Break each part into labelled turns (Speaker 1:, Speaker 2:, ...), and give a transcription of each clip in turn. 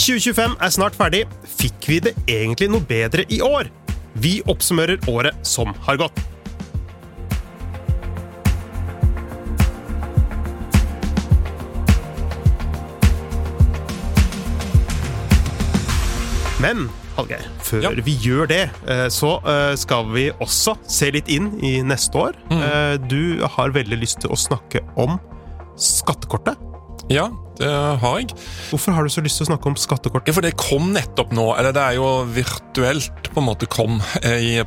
Speaker 1: 2025 snart ferdig. Fikk vi det egentlig noe bedre i år? Vi oppsummerer året som har gått. Men, Hallgeir, før vi gjør det, så skal vi også se litt inn i neste år. Du har veldig lyst til å snakke om skattekortet.
Speaker 2: Ja, det har jeg.
Speaker 1: Hvorfor har du så lyst til å snakke om skattekortet?
Speaker 2: Ja, for det kom nettopp nå, eller det jo virtuelt på en måte kom i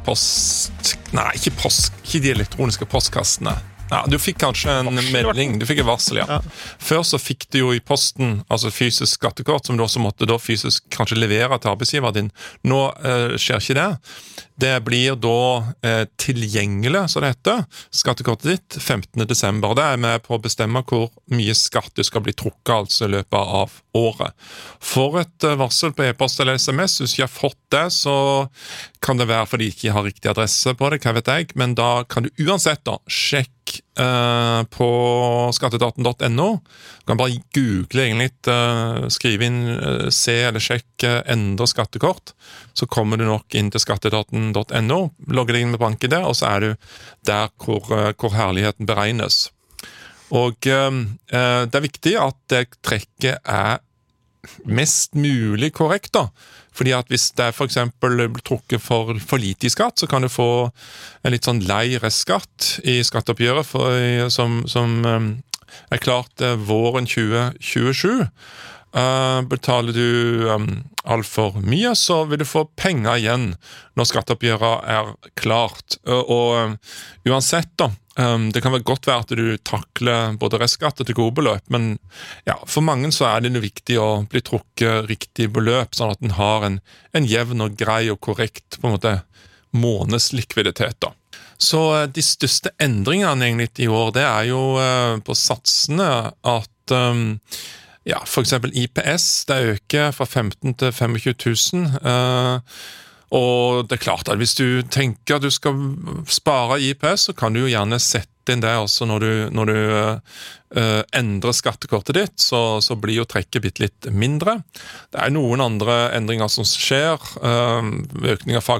Speaker 2: ikke de elektroniske postkassene. Ja, du fikk kanskje en melding, du fikk en varsel, ja. Før så fikk du jo i posten, altså fysisk skattekort, som du også måtte da fysisk kanskje levere til arbeidsgiver din. Nå skjer ikke det. Det blir da tilgjengelig, så det heter, skattekortet ditt 15. desember. Det med på å bestemme hvor mye skatt du skal bli trukket, altså i løpet av året. For et varsel på e-post eller SMS, hvis du ikke har fått det, så kan det være fordi de ikke har riktig adresse på det, hva vet jeg, men da kan du uansett da sjekke på skatteetaten.no. Du kan bare google egentlig, skrive inn se eller sjekk endre skattekort, så kommer du nok inn til skatteetaten.no, logger deg inn med banken der, og så du der hvor herligheten beregnes. Og det viktig at det trekket mest mulig korrekt da, fordi at hvis det for eksempel blir trukket for lite i skatt, så kan du få en litt sånn lei restskatt i skatteoppgjøret som klart våren 2027. Betaler du alt for mye, så vil du få penger igjen når skatteoppgjøret klart. Og uansett da, det kan vel godt være at du takler både restskatt til gode beløp, men ja, for mange så det noe viktig å bli trukket riktig beløp, sånn at den har en jevn og grei og korrekt på en måte månedslikviditet da. Så de største endringene egentlig i år, det jo på satsene at ja, for eksempel IPS, det øker fra 15 til 25 000, og det klart at hvis du tenker at du skal spare IPS, så kan du jo gjerne sette inn det også når du endrer skattekortet ditt, så blir jo trekket litt mindre. Det noen andre endringer som skjer, økning av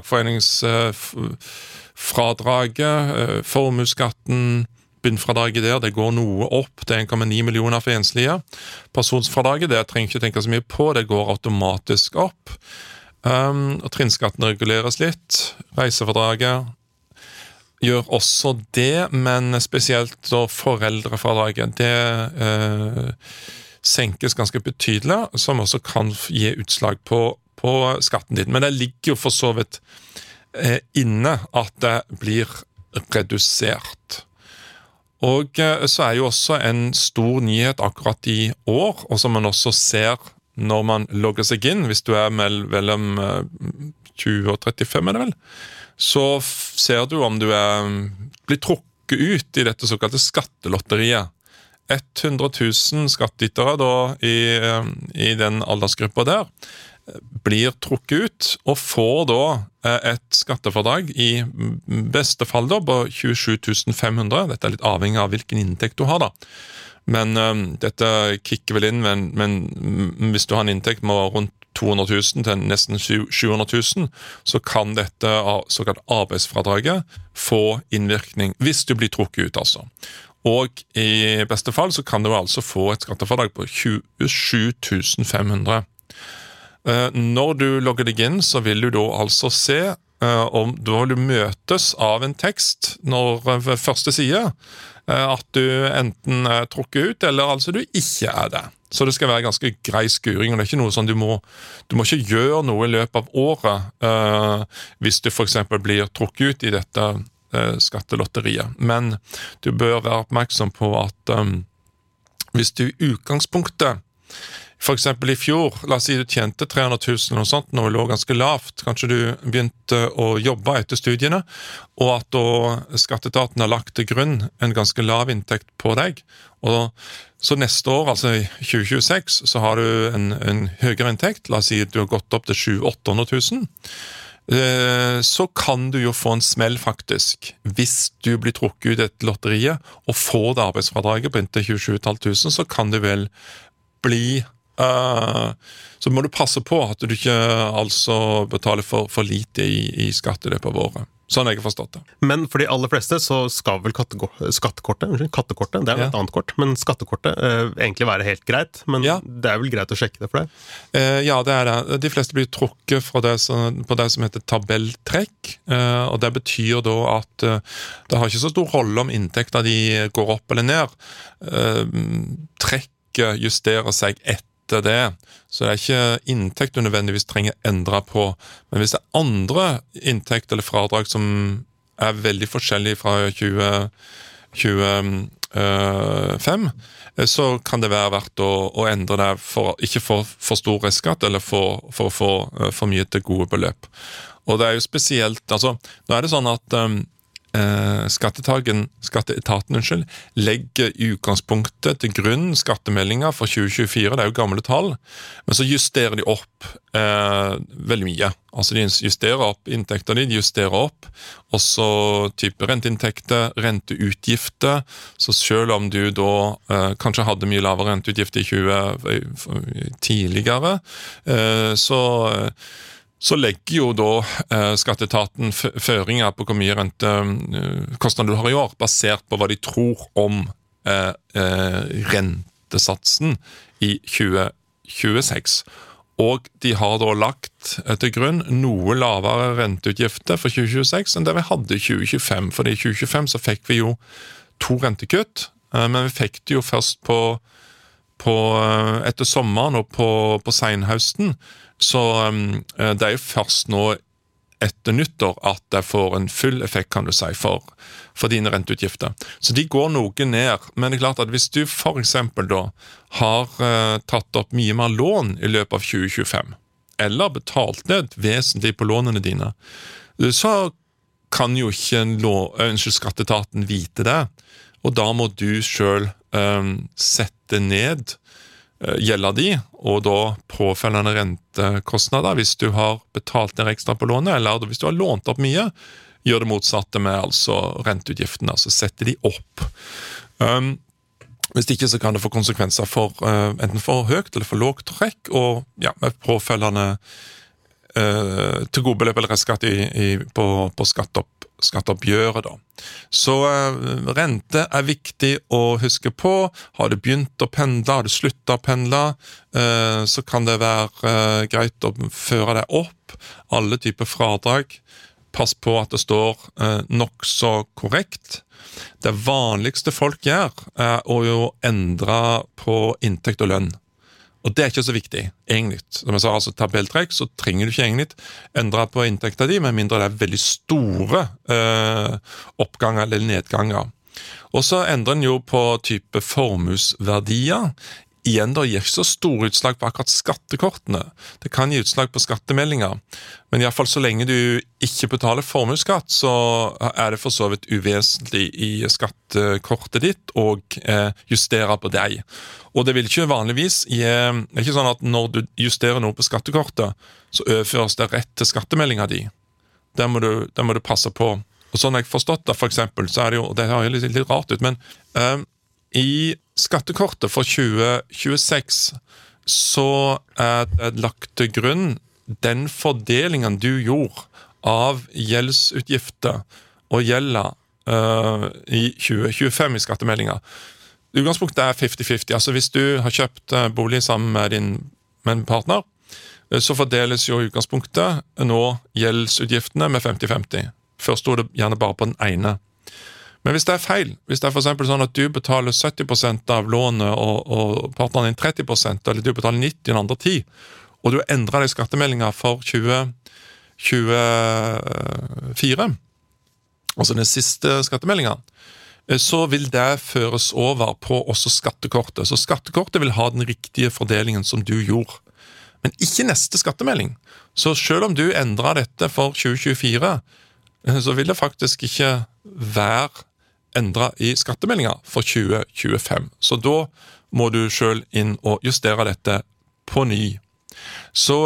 Speaker 2: fagforeningsfradraget, formuesskatten, bunnfradraget der, det går noe opp til 1,9 millioner for enslige. Personsfradraget, det trenger ikke tenke så mye på, det går automatisk opp. Og trinnskatten reguleres litt. Reisefradraget gjør også det, men spesielt da foreldrefradraget, det senkes ganske betydelig, som også kan gi utslag på skatten din. Men det ligger jo for så vidt inne at det blir redusert. Og så jo også en stor nyhet akkurat i år, og som man også ser når man logger seg inn, hvis du mellom 20 og 35 det vel, så ser du om du blir trukket ut i dette såkalte skattelotteriet. 100 000 skattytere da i den aldersgruppa der blir trukket ut, og får da et skattefradrag i beste fall da på 27 500. Dette litt avhengig av hvilken inntekt du har da. Men dette kikker vel inn, men hvis du har en inntekt med rundt 200 000 til nesten 700 000, så kan dette såkalt arbeidsfradraget få innvirkning, hvis du blir trukket ut altså. Og i beste fall så kan du altså få et skattefradrag på 27 500. Når du logger deg inn, så vil du da altså se om da vil du møtes av en tekst når første side, at du enten trukket ut, eller altså du ikke det. Så det skal være ganske grei skuring, og det ikke noe sånn du må ikke gjøre noe i løpet av året hvis du for eksempel blir trukket ut i dette skattelotteriet. Men du bør være oppmerksom på at hvis du i utgangspunktet, for eksempel i fjor, la oss si du tjente 300 000 eller noe sånt, når det lå ganske lavt, kanskje du begynte å jobbe etter studiene, og at da skatteetaten har lagt til grunn en ganske lav inntekt på deg, og så neste år, altså i 2026, så har du en høyere inntekt, la oss si at du har gått opp til 700 000-800 000, så kan du jo få en smell faktisk, hvis du blir trukket ut et lotteriet, og får det arbeidsfradraget på inntil 27 500, så kan du vel bli så må du passe på at du ikke altså betaler for lite i skatt i løpet av året. Sånn har jeg forstått det.
Speaker 1: Men for de aller fleste så skal vel skattekortet, det er jo et annet kort, men skattekortet egentlig være helt greit, men det er vel greit å sjekke det for deg?
Speaker 2: Ja, det er det. De fleste blir trukket på det som heter tabelltrekk, og det betyr da at det har ikke så stor rolle om inntekter de går opp eller ned. Trekket justerer seg etter det, så det er ikke inntekt du nødvendigvis trenger endre på, men hvis det er andre inntekt eller fradrag som er veldig forskjellige fra 2025, så kan det være verdt å endre det for ikke for stor restskatt eller for å få for mye til gode beløp. Og det er jo spesielt, altså, nå er det sånn at skatteetaten legger i utgangspunktet til grunn skattemeldinger for 2024, det er jo gamle tall, men så justerer de opp veldig mye. Altså de justerer opp inntekter, de justerer opp, og så type renteinntekter, renteutgifter, så selv om du da kanskje hadde mye lavere renteutgifter tidligere, så legger jo da skatteetaten føringer på hvor mye rentekostnader du har i år, basert på hva de tror om rentesatsen i 2026. Og de har da lagt til grunn noe lavere renteutgifter for 2026 enn det vi hadde i 2025. For i 2025 så fikk vi jo 2 rentekutt, men vi fikk det jo først etter sommeren og på senhøsten. Så det er jo først nå etter nyttår at det får en full effekt, kan du si, for dine renteutgifter. Så de går noe ned, men det er klart at hvis du for eksempel da har tatt opp mye mer lån i løpet av 2025, eller betalt ned vesentlig på lånene dine, så kan jo ikke skatteetaten vite det, og da må du selv sette ned gjelder de, og da påfølgende rentekostnader hvis du har betalt ned ekstra på lånet, eller hvis du har lånt opp mye, gjør det motsatte med altså renteutgiftene, altså setter de opp. Hvis ikke så kan det få konsekvenser for enten for høyt eller for lågt trekk, og ja, med påfølgende til gode beløp eller restskatt på skatteoppgjøret da. Så rente er viktig å huske på. Har du begynt å pendle, har du sluttet å pendle, så kan det være greit å føre deg opp. Alle typer fradrag. Pass på at det står nok så korrekt. Det vanligste folk gjør er å jo endre på inntekt og lønn. Og det er ikke så viktig, egentlig. Som jeg sa, altså tabelltrekk, så trenger du ikke egentlig endre på inntekten din, med mindre det er veldig store oppganger eller nedganger. Og så endrer den jo på type formuesverdier. Igjen da gir ikke så store utslag på akkurat skattekortene. Det kan gi utslag på skattemeldinger. Men i hvert fall så lenge du ikke betaler formuesskatt, så er det for så vidt uvesentlig i skattekortet ditt og justere på deg. Og det vil ikke vanligvis det er ikke sånn at når du justerer noe på skattekortet, så overføres det rett til skattemeldingen din. Der må du passe på. Og sånn jeg har forstått det, for eksempel, så er det jo, det har jo litt rart ut, men i skattekortet for 2026 så er det lagt til grunn den fordelingen du gjorde av gjeldsutgifter og gjelda i 2025 i skattemeldinga. Utgangspunktet er 50-50, altså hvis du har kjøpt bolig sammen med en partner, så fordeles jo utgangspunktet nå gjeldsutgiftene med 50-50. Først stod det gjerne bare på den ene. Men hvis det er feil, hvis det er for eksempel sånn at du betaler 70% av lånet og partneren din 30%, eller du betaler 90% den andre 10%, og du endrer deg skattemeldinga for 2024, altså den siste skattemeldinga, så vil det føres over på også skattekortet. Så skattekortet vil ha den riktige fordelingen som du gjorde. Men ikke neste skattemelding. Så selv om du endrer dette for 2024, så vil det faktisk ikke være endret i skattemeldinga for 2025. Så da må du selv inn og justere dette på ny. Så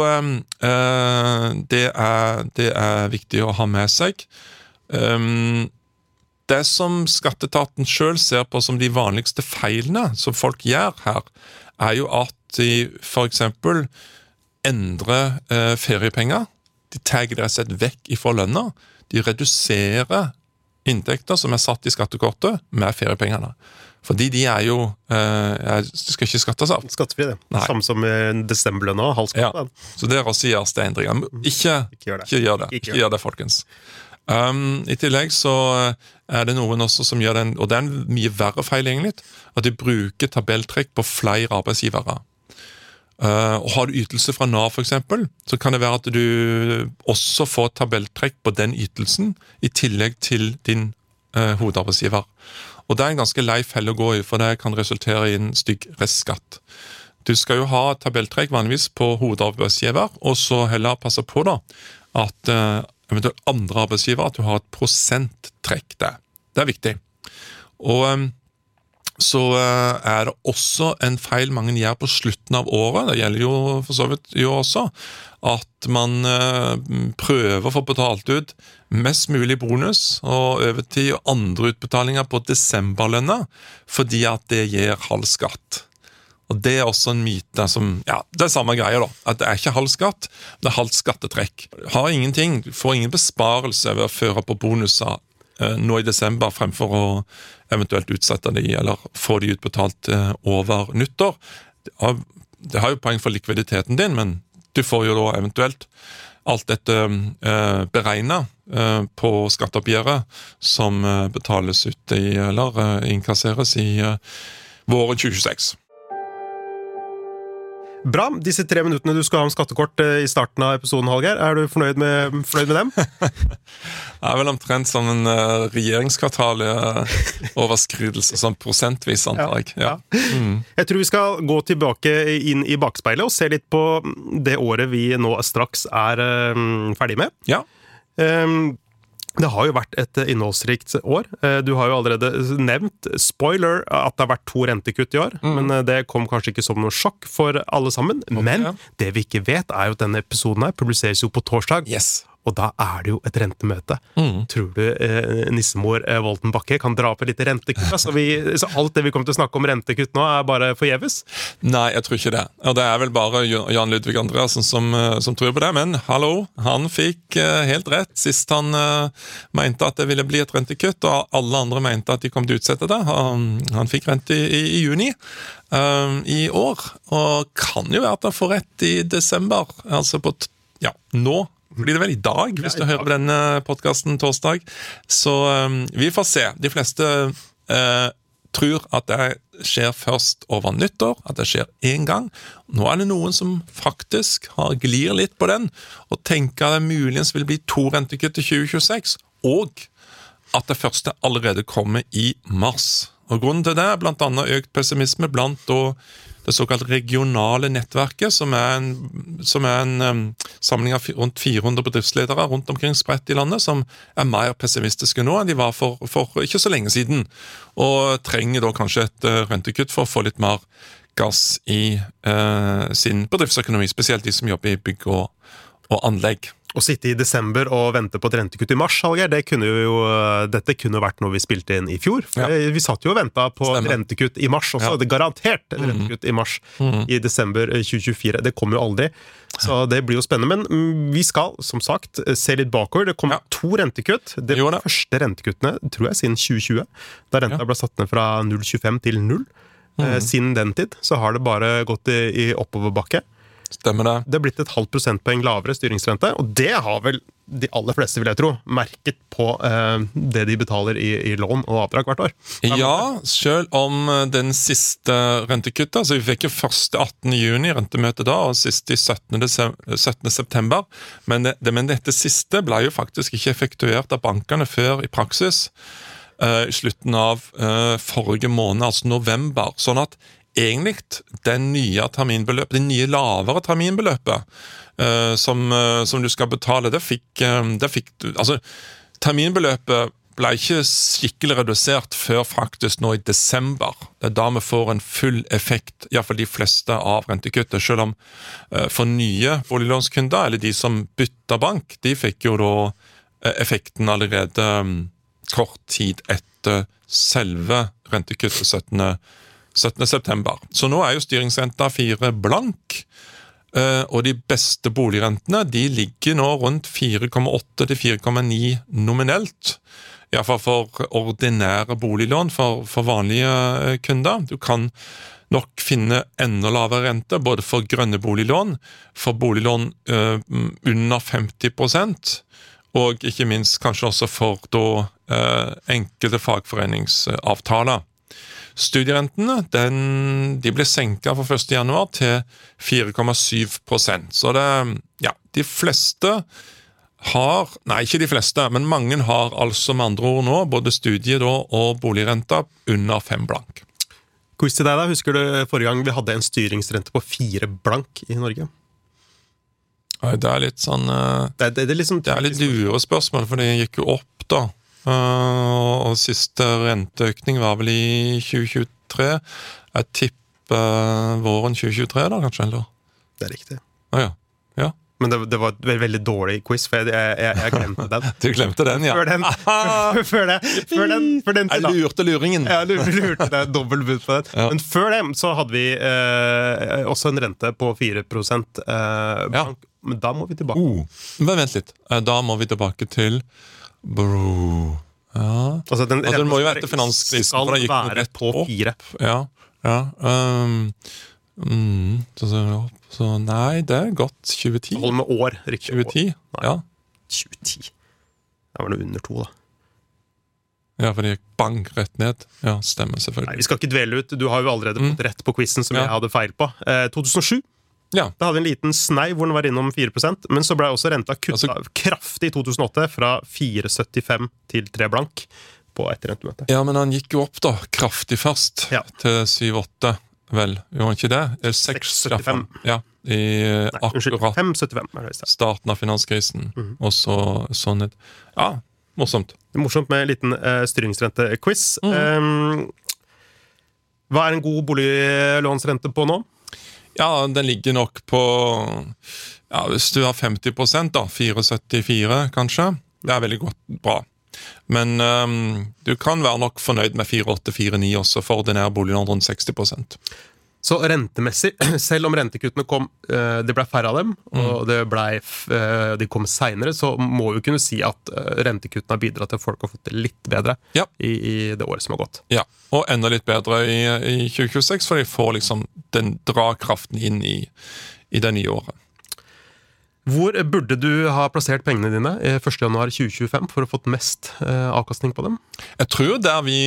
Speaker 2: det er viktig å ha med seg. det som skatteetaten selv ser på som de vanligste feilene som folk gjør her, jo at de for eksempel endrer feriepenger. De tar det rett og slett vekk ifra lønna. De reduserer inntekter som satt i skattekortet med feriepengene. Fordi de jo de skal ikke skattes av.
Speaker 1: Skattefri det.
Speaker 2: Nei.
Speaker 1: Samme som desemberlønna, halvskatt.
Speaker 2: Ja. Så der også gjøres det endringer. Ikke gjør det. Ikke gjør det, folkens. I tillegg så det noen også som gjør den, og det en mye verre feil egentlig, at de bruker tabelltrekk på flere arbeidsgivere. Og har du ytelse fra NAV for eksempel, så kan det være at du også får tabelltrekk på den ytelsen i tillegg til din hovedarbeidsgiver. Og det en ganske lei felle å gå i, for det kan resultere i en stygg restskatt. Du skal jo ha tabelltrekk vanligvis på hovedarbeidsgiver, og så heller passe på da, at eventuelt andre arbeidsgiver, at du har et prosenttrekk der. Det viktig. Og så det også en feil mange gjør på slutten av året, det gjelder jo for så vidt jo også, at man prøver å få betalt ut mest mulig bonus og overtid og andre utbetalinger på desemberlønna, fordi at det gir halv skatt. Og det også en myte som, det samme greia da, at det ikke halv skatt, det halvt skattetrekk. Har ingenting, får ingen besparelse ved å føre på bonuser nå i desember fremfor å eventuelt utsette de, eller få de utbetalt over nyttår. Det har jo poeng for likviditeten din, men du får jo da eventuelt alt dette beregnet på skatteoppgjøret som betales ut i, eller inkasseres i våren 2026.
Speaker 1: Bra, disse 3 minuttene du skal ha om skattekort i starten av episoden, Hallgeir. Du fornøyd med dem?
Speaker 2: Det vel omtrent som en regjeringskvartal overskridelse, som prosentvis, antar jeg. Ja.
Speaker 1: Jeg tror vi skal gå tilbake inn i bakspeilet og se litt på det året vi nå straks ferdig med.
Speaker 2: Ja.
Speaker 1: Det har jo vært et innholdsrikt år. Du har jo allerede nevnt, spoiler, at det har vært 2 rentekutt i år, men det kom kanskje ikke som noe sjokk for alle sammen. Men det vi ikke vet jo at denne episoden her publiseres jo på torsdag.
Speaker 2: Yes.
Speaker 1: Og da det jo et rentemøte. Tror du nissemor Volten Bakke kan dra opp et lite rentekutt? Så alt det vi kommer til å snakke om rentekutt nå bare forgjeves?
Speaker 2: Nei, jeg tror ikke det. Og det vel bare Jan Ludvig Andreasen som tror på det. Men hallo, han fikk helt rett sist han mente at det ville bli et rentekutt, og alle andre mente at de kom til å utsette det. Han fikk rente i juni i år, og kan jo være at han får rett i desember. Altså på, nå blir det vel i dag, hvis du hører på denne podcasten torsdag. Så vi får se. De fleste tror at det skjer først over nyttår, at det skjer en gang. Nå det noen som faktisk glir litt på den, og tenker at det muligens vil bli 2 rentekutt i 2026, og at det første allerede kommer i mars. Og grunnen til det blant annet økt pessimisme blant det såkalt regionale nettverket, som en samling av rundt 400 bedriftsledere rundt omkring spredt i landet, som mer pessimistiske nå enn de var for ikke så lenge siden, og trenger da kanskje et rentekutt for å få litt mer gass i sin bedriftsøkonomi, spesielt de som jobber i bygg og anlegg.
Speaker 1: Å sitte i desember og vente på et rentekutt i mars, Hallgeir, dette kunne vært noe vi spilte inn i fjor. Vi satt jo og ventet på et rentekutt i mars også, det garantert et rentekutt i mars i desember 2024. Det kommer jo aldri, så det blir jo spennende. Men vi skal, som sagt, se litt bakover. Det kommer 2 rentekutt. Det første rentekuttene, tror jeg, siden 2020, da renta ble satt ned fra 0,25 til 0. Siden den tid så har det bare gått i oppoverbakke.
Speaker 2: Stemmer det.
Speaker 1: Det blitt et halvt prosentpoeng lavere styringsrente, og det har vel de aller fleste, vil jeg tro, merket på det de betaler i lån og avdrag hvert år.
Speaker 2: Ja, selv om den siste rentekuttet, så vi fikk jo første 18. juni rentemøte da, og siste i 17. september, men dette siste ble jo faktisk ikke effektuert av bankene før i praksis i slutten av forrige måned, altså november, sånn at egentlig det nye lavere terminbeløpet som du skal betale, det fikk du, altså terminbeløpet ble ikke skikkelig redusert før faktisk nå i desember. Det da vi får en full effekt, i hvert fall de fleste av rentekuttet, selv om for nye boliglånskunder, eller de som bytter bank, de fikk jo da effekten allerede kort tid etter selve rentekuttet 17. september. Så nå jo styringsrenta 4 blank, og de beste boligrentene de ligger nå rundt 4,8 til 4,9 nominelt. I hvert fall for ordinære boliglån for vanlige kunder. Du kan nok finne enda lavere rente, både for grønne boliglån, for boliglån under 50%, og ikke minst kanskje også for enkelte fagforeningsavtaler. Studierentene de ble senket fra 1. januar til 4,7%. Så de fleste har, nei ikke de fleste, men mange har altså med andre ord nå, både studie og boligrenta under 5 blank.
Speaker 1: Quiz til deg da, husker du forrige gang vi hadde en styringsrente på 4 blank i Norge?
Speaker 2: Det litt sånn...
Speaker 1: Det
Speaker 2: litt lure spørsmål, for det gikk jo opp da. Og siste renteøkning var vel i 2023. Jeg tipper våren 2023 da, kanskje, eller?
Speaker 1: Det riktig.
Speaker 2: Ja.
Speaker 1: Men det var et veldig dårlig quiz, for jeg glemte den.
Speaker 2: Du glemte den, ja.
Speaker 1: Før den
Speaker 2: jeg lurte luringen.
Speaker 1: Ja, lurte det, dobbelt bud på den. Ja. Men før det så hadde vi også en rente på 4% bank. Men da må vi tilbake.
Speaker 2: Men vent litt. Da må vi tilbake til Ja.
Speaker 1: Altså, den
Speaker 2: må jo være etter finanskrisen, for da gikk den rett
Speaker 1: på 4.
Speaker 2: Ja. Så nei, det godt 2010.
Speaker 1: Hold med år, riktig.
Speaker 2: 2010, ja.
Speaker 1: 2010. Det var noe under 2 da.
Speaker 2: Ja, for det gikk bang rett ned. Ja, stemmer selvfølgelig.
Speaker 1: Nei, vi skal ikke dvele ut. Du har jo allerede fått rett på quizen som jeg hadde feil på. 2007. Ja. Da hadde vi en liten snei hvor den var innom 4%, men så ble også renta kuttet kraftig i 2008 fra 4,75 til 3 blank på et rentemøte.
Speaker 2: Ja, men han gikk jo opp da, kraftig først, til 7,8. Vel, gjorde han ikke det? 6,75. Ja, akkurat
Speaker 1: 5,75
Speaker 2: starten av finanskrisen. Og sånn et... Ja, morsomt.
Speaker 1: Morsomt med en liten styringsrente-quiz. Hva en god boliglånsrente på nå?
Speaker 2: Ja, den ligger nok på... Ja, hvis du har 50% da, 4,74 kanskje. Det veldig godt, bra. Men du kan være nok fornøyd med 4,8-4,9 også for ordinære boliglån rundt 60%.
Speaker 1: Så rentemessig, selv om rentekuttene kom, det ble færre av dem, og de kom senere, så må vi kunne si at rentekuttene har bidratt til at folk har fått det litt bedre i det året som har gått. Ja,
Speaker 2: og enda litt bedre i 2026, for de får liksom den dragkraften inn i det nye året.
Speaker 1: Hvor burde du ha plassert pengene dine 1. januar 2025 for å få mest avkastning på dem?
Speaker 2: Jeg tror der vi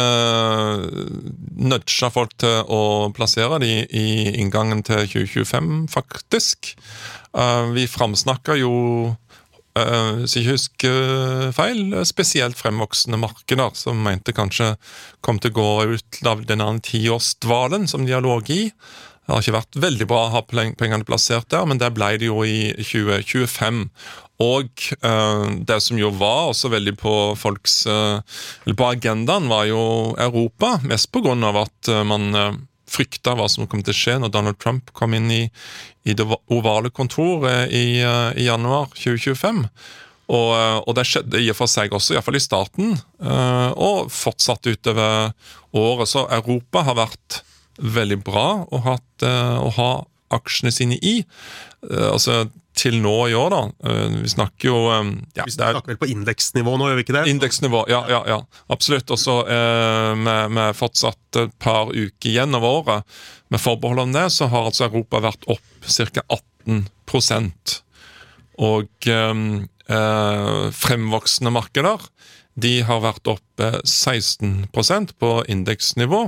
Speaker 2: nudger folk til å plassere de i inngangen til 2025, faktisk. Vi fremsnakker jo, hvis jeg ikke husker feil, spesielt fremvoksende markeder, som mente kanskje kom til å gå ut av den 10-årsdvalen som de har låget i. Det har ikke vært veldig bra å ha pengene plassert der, men det ble det jo i 2025. Og det som jo var også veldig på på agendaen var jo Europa, mest på grunn av at man fryktet hva som kom til å skje når Donald Trump kom inn i det ovale kontoret i januar 2025. Og det skjedde i og for seg også, i hvert fall i starten, og fortsatt utover året. Så Europa har vært veldig bra å ha aksjene sine i. Altså til nå i år da. Vi snakker jo...
Speaker 1: vi snakker vel på indeksnivå nå, gjør vi ikke det?
Speaker 2: Indeksnivå, ja. Absolutt. Og så med fortsatt et par uker igjen av året, med forbehold om det, så har altså Europa vært opp ca. 18%. Og fremvoksende markeder, de har vært opp 16% på indeksnivå.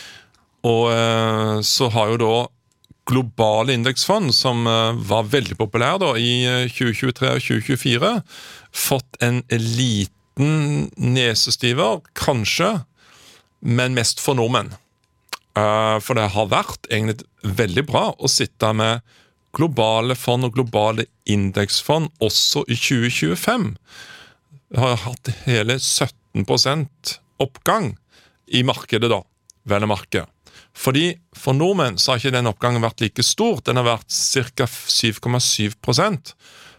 Speaker 2: Og så har jo da globale indeksfond, som var veldig populær da, i 2023 og 2024, fått en liten nesestiver, kanskje, men mest for nordmenn. For det har vært egentlig veldig bra å sitte med globale fond og globale indeksfond også i 2025. Vi har hatt hele 17% oppgang i markedet da, vel å merke. Fordi for nordmenn så har ikke den oppgangen vært like stor. Den har vært ca. 7,7%.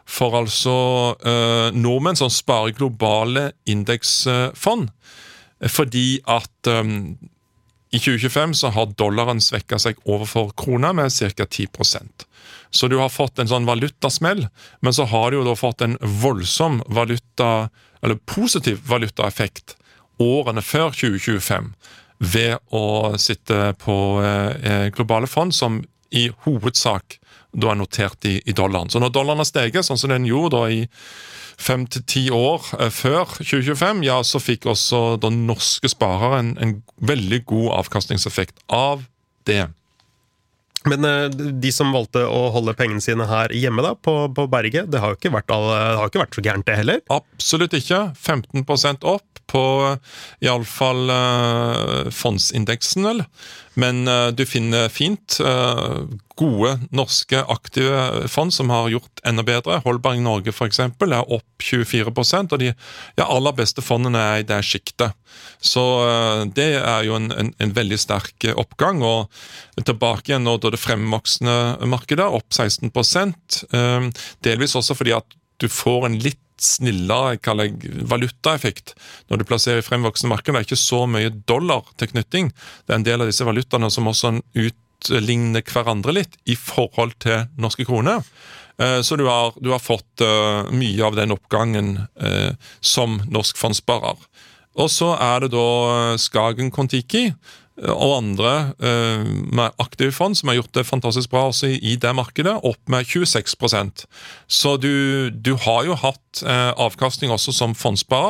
Speaker 2: for altså nordmenn som sparer globale indeksfond, fordi at i 2025 så har dollaren svekket seg overfor krona med ca. 10%. Så du har fått en sånn valutasmell, men så har du jo da fått en voldsom eller positiv valutaeffekt årene før 2025 ved å sitte på globale fond som i hovedsak da er notert i dollaren. Så når dollaren har steget, sånn som den gjorde da i 5 til 10 år før 2025, ja, så fikk også den norske sparere en veldig god avkastningseffekt av det.
Speaker 1: Men de som valgte å holde pengene sine her hjemme da, på berget, det har jo ikke vært så gærent det heller.
Speaker 2: Absolutt ikke. 15% opp på i alle fall fondsindeksen, vel. Men du finner fint gode norske aktive fond som har gjort enda bedre. Holberg Norge for eksempel er opp 24%, og de aller beste fondene er i det skiktet. Så det er jo en veldig sterk oppgang, og tilbake igjen nå da det fremvoksende markedet, opp 16%, delvis også fordi at du får en litt snillere valutaeffekt når du plasserer i fremvoksende marked. Det er ikke så mye dollartilknytning. Det er en del av disse valutaene som også utligner hverandre litt i forhold til norske kroner. Så du har fått mye av den oppgangen som norsk fondssparer. Og så er det da Skagen Kontiki og andre med aktive fond som har gjort det fantastisk bra også i det markedet, opp med 26%. Så du har jo hatt avkastning også som fondssparer,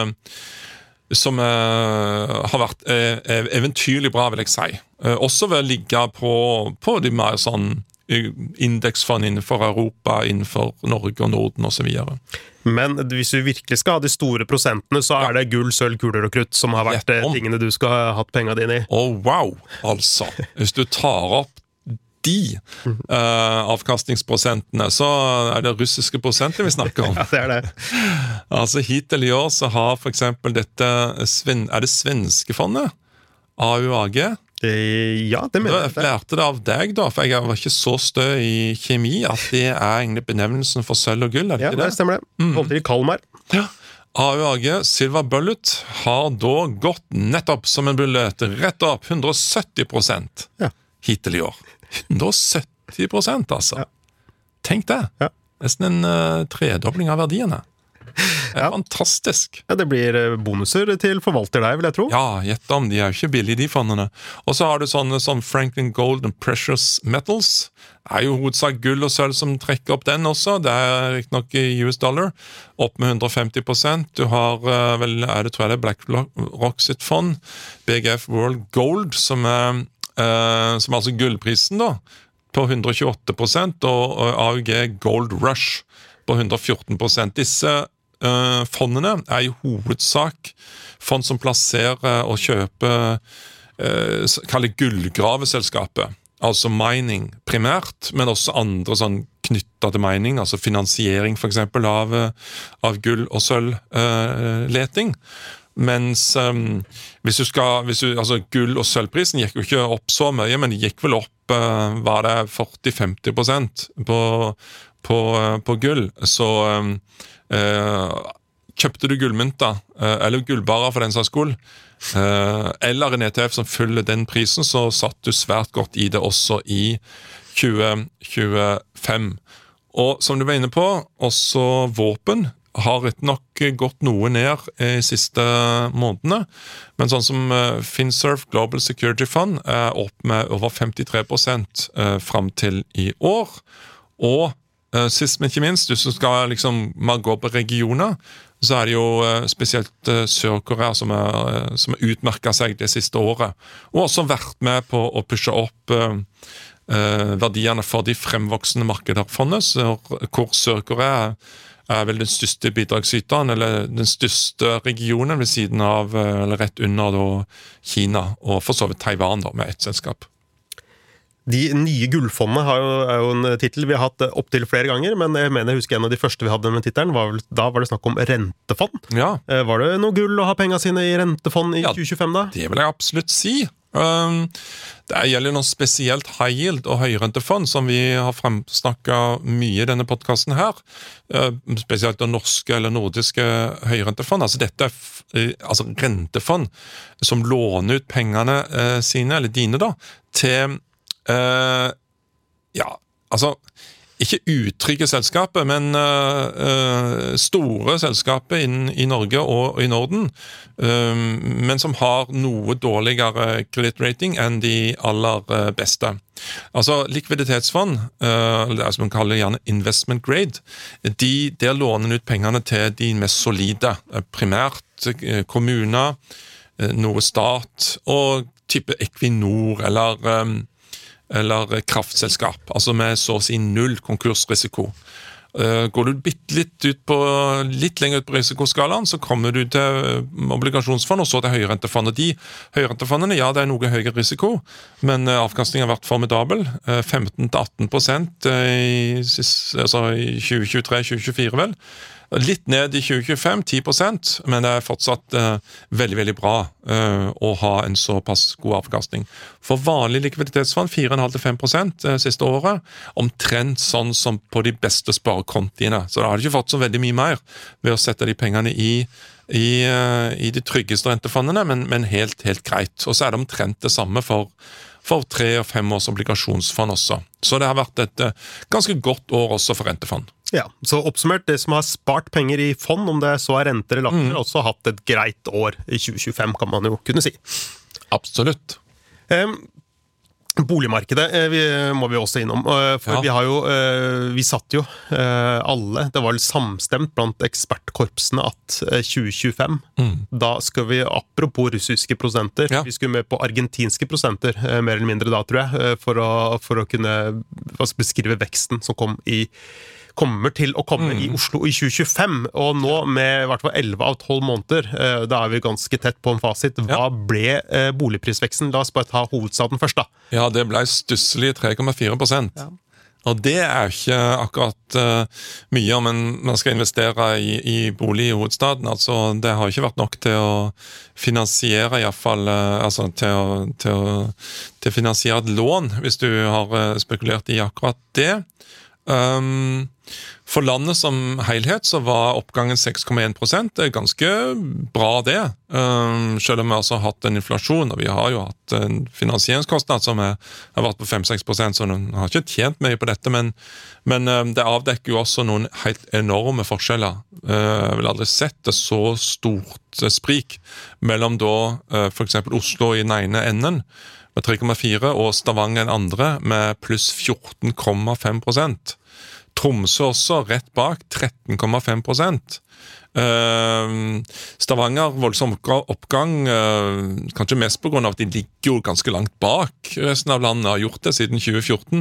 Speaker 2: som har vært eventyrlig bra, vil jeg si. Også ved å ligge på de mer sånn indeksfond innenfor Europa, innenfor Norge og Norden og så videre.
Speaker 1: Men hvis du virkelig skal ha de store prosentene, så er det gull, sølv, kuler og krutt som har vært tingene du skal ha hatt pengene dine i.
Speaker 2: Wow, altså. Hvis du tar opp de avkastningsprosentene, så er det russiske prosenter vi snakker om.
Speaker 1: Ja, det er det.
Speaker 2: Altså hittil i år så har for eksempel dette, er det svenske fondet? AUAG?
Speaker 1: Ja, det mener jeg.
Speaker 2: Jeg lærte det av deg da, for jeg var ikke så stø i kjemi at det er egentlig benevnelsen for sølv og gull, er det ikke det?
Speaker 1: Ja, det stemmer det. Holdt til i Kalmar.
Speaker 2: Ja. AUAG Silver Bullet har da gått nettopp som en bullet, rett opp 170% hittil i år. 170%, altså. Ja. Tenk det. Ja. Nesten en tredobling av verdiene. Det er fantastisk.
Speaker 1: Ja, det blir bonuser til forvalter der, vil jeg tro.
Speaker 2: Ja, gjett om. De er jo ikke billige, de fondene. Og så har du sånne som Franklin Gold and Precious Metals. Det er jo hovedsak gull og sølv som trekker opp den også. Det er ikke nok i US dollar. Opp med 150%. Du har vel, tror jeg det er BlackRock sitt fond. BGF World Gold, som er altså gullprisen da, på 128%, og AUG Gold Rush på 114%. Disse fondene er i hovedsak fond som plasserer og kjøper kaller gullgraveselskapet, altså mining primært, men også andre sånn knyttet til mining, altså finansiering for eksempel av gull- og sølvleting. Mens altså gull- og sølvprisen gikk jo ikke opp så mye, men det gikk vel opp, var det 40-50% på gull, så kjøpte du gullmynter, eller gullbarer for den saks skyld, eller en ETF som følger den prisen, så satt du svært godt i det også i 2025. Og som du var inne på, også våpen har rett nok gått noe ned i siste månedene, men sånn som Finsurf Global Security Fund er opp med over 53% frem til i år, og sist, men ikke minst, hvis du skal liksom gå på regioner, så er det jo spesielt Sør-Korea som har utmerket seg det siste året, og også vært med på å pushe opp verdiene for de fremvoksende markederfondet, hvor Sør-Korea er vel den største bidragsyteren, eller den største regionen ved siden av, eller rett under da, Kina, og for så vidt Taiwan da, med ett selskap.
Speaker 1: De nye gullfondene er jo en titel vi har hatt opp til flere ganger, men jeg husker en av de første vi hadde med titelen, da var det snakk om rentefond.
Speaker 2: Ja.
Speaker 1: Var det noe gull å ha pengene sine i rentefond i 2025 da?
Speaker 2: Det vil jeg absolutt si. Det gjelder noe spesielt high yield og høyrentefond, som vi har fremsnakket mye i denne podcasten her. Spesielt det norske eller nordiske høyrentefond. Altså dette altså rentefond som låner ut pengene sine, eller dine da, til ikke utrygge selskaper, men store selskaper i Norge og i Norden, men som har noe dårligere kredittrating enn de aller beste. Altså likviditetsfond, det som man kaller gjerne investment grade, der låner ut pengene til de mest solide, primært kommuner, noe stat, og type Equinor eller kraftselskap, altså med så å si null konkursrisiko. Går du litt lenger ut på risikoskalaen, så kommer du til obligasjonsfond, og så til høyrentefond. Og de høyrentefondene, ja, det noe høyere risiko, men avkastningen har vært formidabel. 15-18% i 2023-2024 vel. Litt ned i 2025, 10%, men det fortsatt veldig, veldig bra å ha en såpass god avkastning. For vanlig likviditetsfond, 4,5-5% siste året, omtrent sånn som på de beste sparekontiene. Så da har de ikke fått så veldig mye mer ved å sette de pengene i de tryggeste rentefondene, men helt greit. Og så det omtrent det samme for 3- og 5 års obligasjonsfond også. Så det har vært et ganske godt år også for rentefond.
Speaker 1: Ja, så oppsummert, det som har spart penger i fond, om det så renter eller latter, også har hatt et greit år i 2025, kan man jo kunne si.
Speaker 2: Absolutt.
Speaker 1: Boligmarkedet må vi også innom, for vi satt jo alle, det var vel samstemt blant ekspertkorpsene at 2025, da skal vi, apropos russiske prosenter, vi skulle med på argentinske prosenter, mer eller mindre da, tror jeg, for å kunne beskrive veksten som kommer til å komme i Oslo i 2025, og nå med i hvert fall 11 av 12 måneder, da vi ganske tett på en fasit. Hva ble boligprisveksten? La oss bare ta hovedstaden først da.
Speaker 2: Ja, det ble stusselig 3,4%. Ja. Og det ikke akkurat mye, men man skal investere i bolig i hovedstaden. Altså, det har ikke vært nok til å finansiere, i hvert fall, altså til å finansiere et lån, hvis du har spekulert i akkurat det. For landet som helhet så var oppgangen 6,1%. Det ganske bra det, selv om vi også har hatt en inflasjon, og vi har jo hatt en finansieringskostnad som har vært på 5-6%, så den har ikke tjent mye på dette, men det avdekker jo også noen helt enorme forskjeller. Jeg vil aldri sett det så stort sprik mellom da for eksempel Oslo i den ene enden med 3,4 og Stavanger den andre med pluss 14,5%. Tromsø også rett bak 13,5%. Stavanger voldsom oppgang, kanskje mest på grunn av at de ligger jo ganske langt bak resten av landet, har gjort det siden 2014.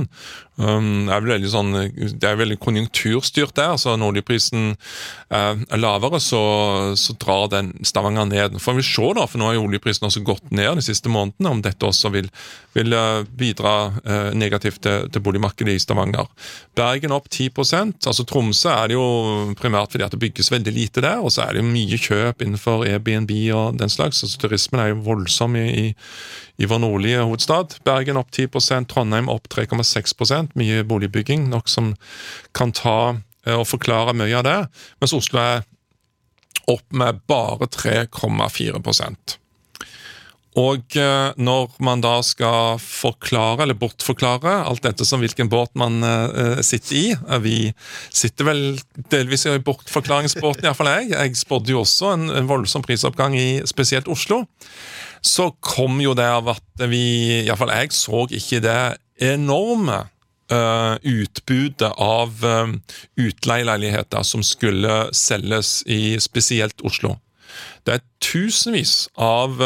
Speaker 2: Det veldig konjunkturstyrt der, så når oljeprisen lavere, så drar den Stavanger ned. Får vi se da, for nå har jo oljeprisen også gått ned de siste månedene, om dette også vil bidra negativt til boligmarkedet i Stavanger. Bergen opp 10%, altså Tromsø det jo primært fordi at det bygges veldig lite der, og så det jo mye kjøp innenfor Airbnb og den slags, så turismen jo voldsom i vår nordlige hovedstad. Bergen opp 10%, Trondheim opp 3,6%, mye boligbygging, nok som kan ta og forklare mye av det, mens Oslo opp med bare 3,4%. Og når man da skal forklare eller bortforklare alt dette som hvilken båt man sitter i, vi sitter vel delvis i bortforklaringsbåten, i hvert fall jeg spådde jo også en voldsom prisoppgang i spesielt Oslo, så kom jo det av at i hvert fall jeg så ikke det enorme utbudet av utleieleiligheter som skulle selges i spesielt Oslo. Det tusenvis av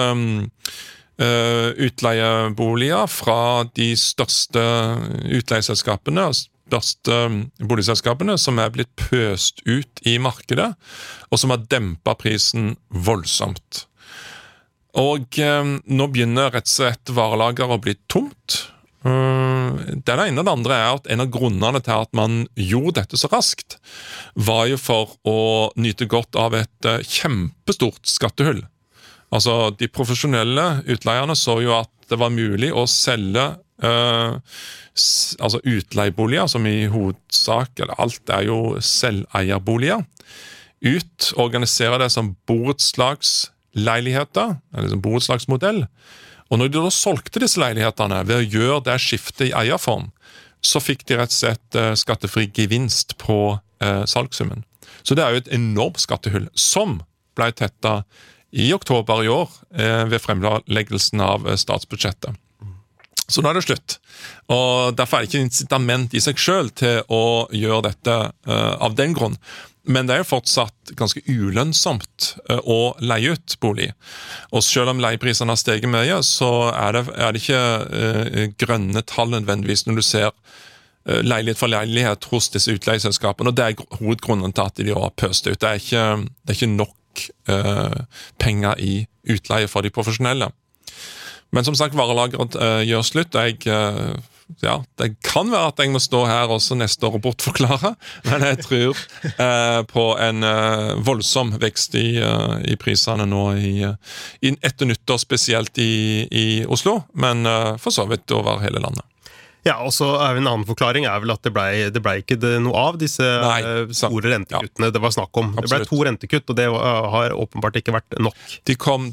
Speaker 2: utleieboliger fra de største utleieselskapene og største boligselskapene som blitt pøst ut i markedet, og som har dempet prisen voldsomt. Og nå begynner rett og slett varelager å bli tomt. Det ene og det andre at en av grunnene til at man gjorde dette så raskt var jo for å nyte godt av et kjempestort skattehull. Altså de profesjonelle utleierne så jo at det var mulig å selge altså utleieboliger, som i hovedsak, eller alt jo selveierboliger, organisere det som borettslagsleiligheter, eller som borettslagsmodell. Og når de da solgte disse leilighetene ved å gjøre det skiftet i eierform, så fikk de rett og slett skattefri gevinst på salgssummen. Så det jo et enormt skattehull, som ble tettet i oktober i år ved fremleggelsen av statsbudsjettet. Så nå det slutt. Og derfor det ikke incitament i seg selv til å gjøre dette av den grunn. Men det jo fortsatt ganske ulønnsomt å leie ut bolig. Og selv om leieprisene har steget mye, så det ikke grønne tall nødvendigvis når du ser leilighet for leilighet hos disse utleieselskapene, og det hovedgrunnen til at de har pøst ut. Det ikke nok penger i utleie for de profesjonelle. Men som sagt, varelageret gjør slutt. Det kan være at jeg må stå her også neste år og bortforklare, men jeg tror på en voldsom vekst i prisene nå etter nyttår, spesielt i Oslo, men for så vidt over hele landet.
Speaker 1: Ja, og så en annen forklaring vel at det ble ikke noe av disse store rentekuttene det var snakk om. Absolutt. Det ble 2 rentekutt, og det har åpenbart ikke vært nok.
Speaker 2: Det kom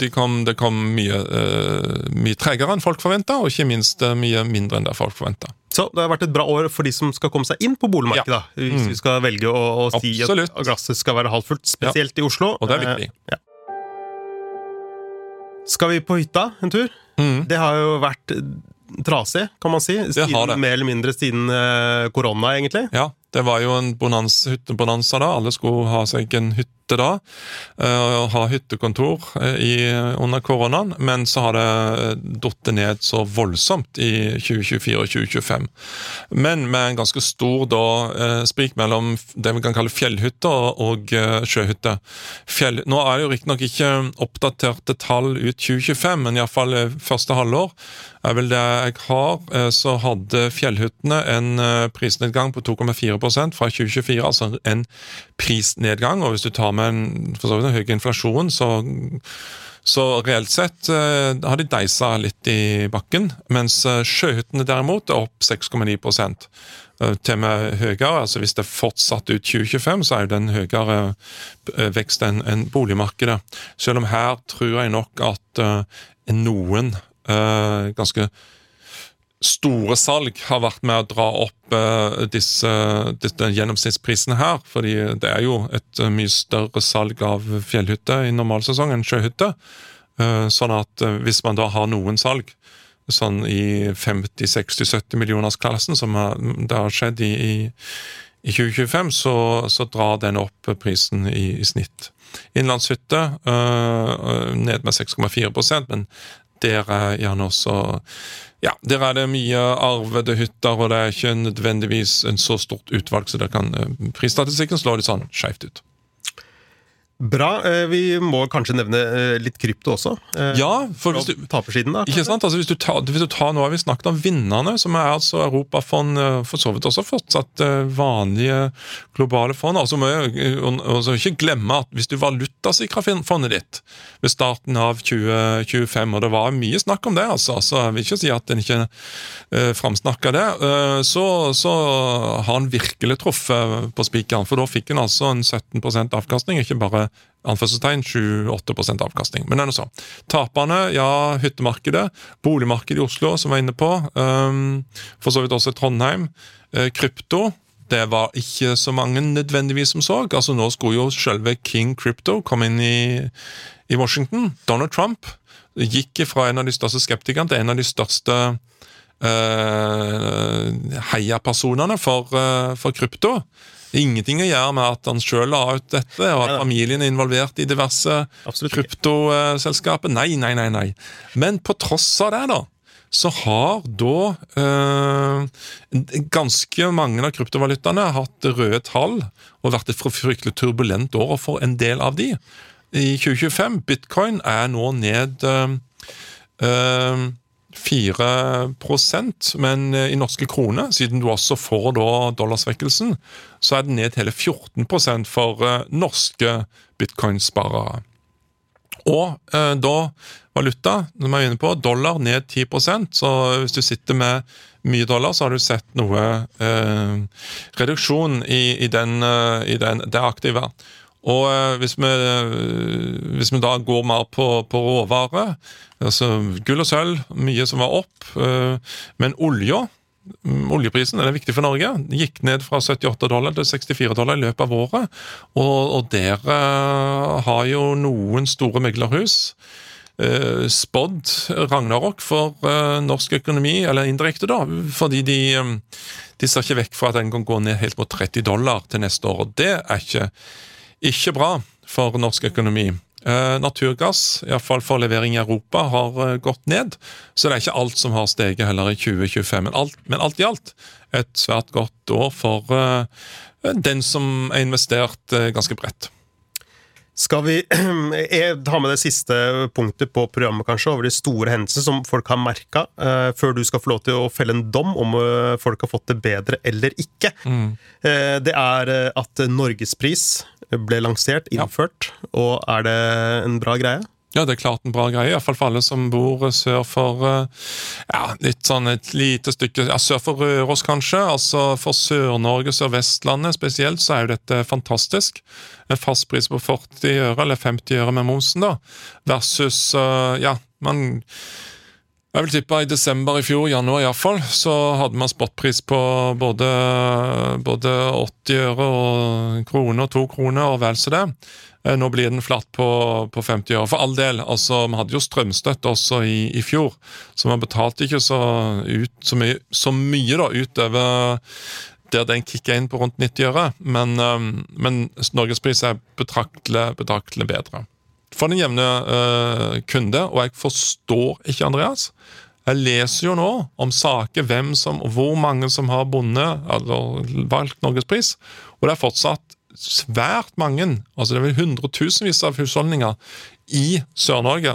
Speaker 2: mye tregere enn folk forventet, og ikke minst mye mindre enn det folk forventet.
Speaker 1: Så det har vært et bra år for de som skal komme seg inn på boligmarkedet, hvis vi skal velge å si at glasset skal være halvfullt, spesielt i Oslo.
Speaker 2: Og det viktig.
Speaker 1: Skal vi på hytta en tur? Det har jo vært trasig, kan man si, mer eller mindre siden korona, egentlig.
Speaker 2: Ja, det var jo en hyttebonanza da, alle skulle ha seg en hytte da, og ha hyttekontor under koronaen, men så har det dottet ned så voldsomt i 2024 og 2025. Men med en ganske stor sprik mellom det vi kan kalle fjellhytte og sjøhytte. Nå det jo riktig nok ikke oppdaterte tall ut 2025, men i hvert fall første halvår vel det jeg har, så hadde fjellhyttene en prisnedgang på 2,4% fra 2024, altså en prisnedgang, og hvis du tar med en høy inflasjon, så reelt sett har de deisa litt i bakken, mens sjøhyttene derimot opp 6,9%. Til med høyere, altså hvis det fortsatt ut 2025, så jo det en høyere vekst enn boligmarkedet. Selv om her tror jeg nok at noen ganske store salg har vært med å dra opp disse gjennomsnittsprisene her, fordi det jo et mye større salg av fjellhytte i normalsesong enn sjøhytte, sånn at hvis man da har noen salg sånn i 50, 60, 70 millioners klassen, som det har skjedd i 2025, så drar den opp prisen i snitt. Innlandshytte ned med 6,4%, men der gjerne også der det mye arvede hytter, og det ikke nødvendigvis en så stort utvalg, så det kan prisstatistikken slå litt sånn skjevt ut.
Speaker 1: Bra, vi må kanskje nevne litt krypto også.
Speaker 2: For hvis du
Speaker 1: tapersiden da.
Speaker 2: Ikke sant, altså hvis du tar nå har vi snakket om vinnerne, som altså Europafond, for så vidt også fortsatt vanlige globale fond. Altså må jeg ikke glemme at hvis du valutasikrer fondet ditt ved starten av 2025, og det var mye snakk om det, så jeg vil ikke si at den ikke framsnakket det, så har han virkelig truffet på spikeren, for da fikk han altså en 17% avkastning, ikke bare anførselstegn 7-8% avkastning. Men det noe sånn. Taperne, hyttemarkedet, boligmarkedet i Oslo, som var inne på, for så vidt også Trondheim. Krypto, det var ikke så mange nødvendigvis som så. Altså nå skulle jo selve King Crypto komme inn i Washington. Donald Trump gikk fra en av de største skeptikerne til en av de største heiapersonene for krypto. Ingenting å gjøre med at han selv la ut dette, og at familien involvert i diverse kryptoselskaper. Nei. Men på tross av det da, så har ganske mange av kryptovalutaene hatt røde tall, og vært et fryktelig turbulent år for en del av de. I 2025, Bitcoin nå ned 4%, men i norske kroner, siden du også får da dollarsvekkelsen, så det ned hele 14% for norske bitcoin-sparere. Og da valuta, når man er inne på, dollar ned 10%, så hvis du sitter med mye dollar, så har du sett noe reduksjon i det aktive. Og hvis vi da går mer på råvare, altså gull og sølv, mye som var opp, men oljeprisen, det er viktig for Norge, gikk ned fra $78 til $64 i løpet av året, og der har jo noen store meglerhus spådd Ragnarok for norsk økonomi, eller indirekte da, fordi de ser ikke vekk fra at den kan gå ned helt mot $30 til neste år, og det er ikke bra for norsk økonomi. Naturgass, i hvert fall for levering i Europa, har gått ned, så det er ikke alt som har steget heller i 2025, men alt i alt et svært godt år for den som er investert ganske bredt.
Speaker 1: Skal vi ha med det siste punktet på programmet kanskje, over de store hendelsene som folk har merket, før du skal få lov til å felle en dom om folk har fått det bedre eller ikke. Det er at Norgespris ble lansert, innført, og er det en bra greie?
Speaker 2: Ja, det er klart en bra greie, i hvert fall for alle som bor sør for, litt sånn et lite stykke, sør for Røros kanskje, altså for Sør-Norge, Sør-Vestlandet spesielt, så er jo dette fantastisk. En fastpris på 40 øre, eller 50 øre med momsen da, versus, jeg vil tippe i desember i fjor, januar i hvert fall, så hadde man spotpris på både 80 øre og kroner, 2 kroner og vel så det. Nå blir den flatt på 50 øre. For all del, altså, man hadde jo strømstøtte også i fjor, så man betalte ikke så mye da, utover der den kikket inn på rundt 90 øre, men Norgespris er betraktelig bedre. For den jevne kunde, og jeg forstår ikke, Andreas, jeg leser jo nå om saker, hvor mange som har valgt Norgespris, og det er fortsatt svært mange, altså det er vel hundretusenvis av husholdninger i Sør-Norge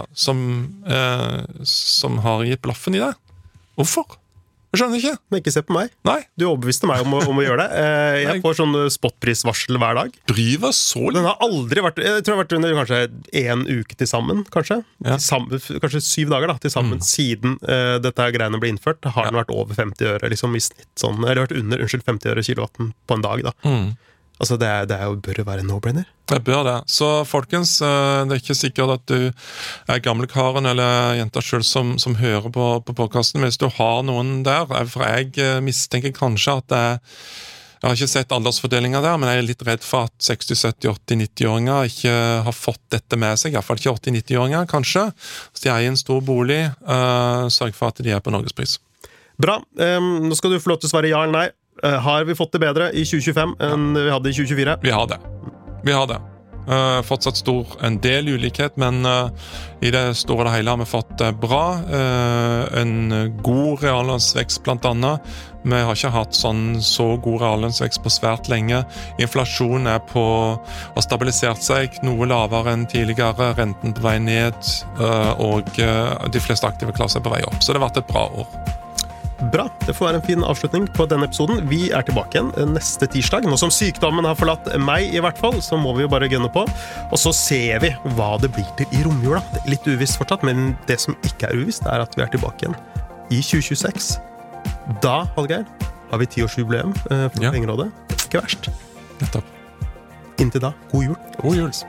Speaker 2: som har gitt blaffen i det. Hvorfor? Jeg skjønner ikke.
Speaker 1: Men ikke se på meg.
Speaker 2: Nei.
Speaker 1: Du overbeviste meg om å gjøre det. Jeg får sånn spotprisvarsel hver dag.
Speaker 2: Bryr meg så litt.
Speaker 1: Den har aldri vært, jeg tror det har vært under kanskje 1 uke til sammen, kanskje. Ja. Kanskje 7 dager da, til sammen, siden dette greiene ble innført. Har den vært over 50 øre, liksom i snitt sånn, eller vært under, 50 øre kilowatten på en dag da. Altså det bør jo være en no-brainer.
Speaker 2: Det bør det. Så folkens, det er ikke sikkert at du er gamlekaren eller jenta selv som hører på podcasten, men hvis du har noen der, for jeg mistenker kanskje at jeg har ikke sett aldersfordelinger der, men jeg er litt redd for at 60, 70, 80, 90-åringer ikke har fått dette med seg, i hvert fall ikke 80, 90-åringer kanskje. Hvis de er i en stor bolig, sørg for at de er på Norgespris.
Speaker 1: Bra. Nå skal du få lov til å svare ja eller nei. Har vi fått det bedre i 2025 enn vi hadde i 2024?
Speaker 2: Vi har det. Fortsatt en del ulikhet, men i det store og hele har vi fått det bra. En god reallønnsvekst blant annet. Vi har ikke hatt så god reallønnsvekst på svært lenge. Inflasjonen har stabilisert seg noe lavere enn tidligere. Renten på vei ned, og de fleste aktive klasser er på vei opp. Så det har vært et bra år.
Speaker 1: Bra, det får være en fin avslutning på denne episoden. Vi er tilbake igjen neste tirsdag. Nå som sykdommen har forlatt meg i hvert fall, så må vi jo bare gønne på. Og så ser vi hva det blir til i romjula. Det er litt uvisst fortsatt, men det som ikke er uvisst er at vi er tilbake igjen i 2026. Da, Hallgeir, har vi 10-årsjubileum for Pengerådet. Ikke verst.
Speaker 2: Nettopp.
Speaker 1: Inntil da, god jul.
Speaker 2: God jul.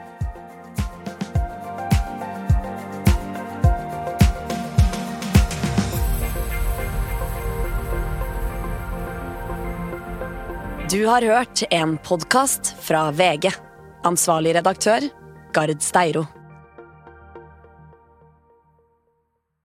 Speaker 3: Du har hørt en podcast fra VG. Ansvarlig redaktør, Gard Steiro.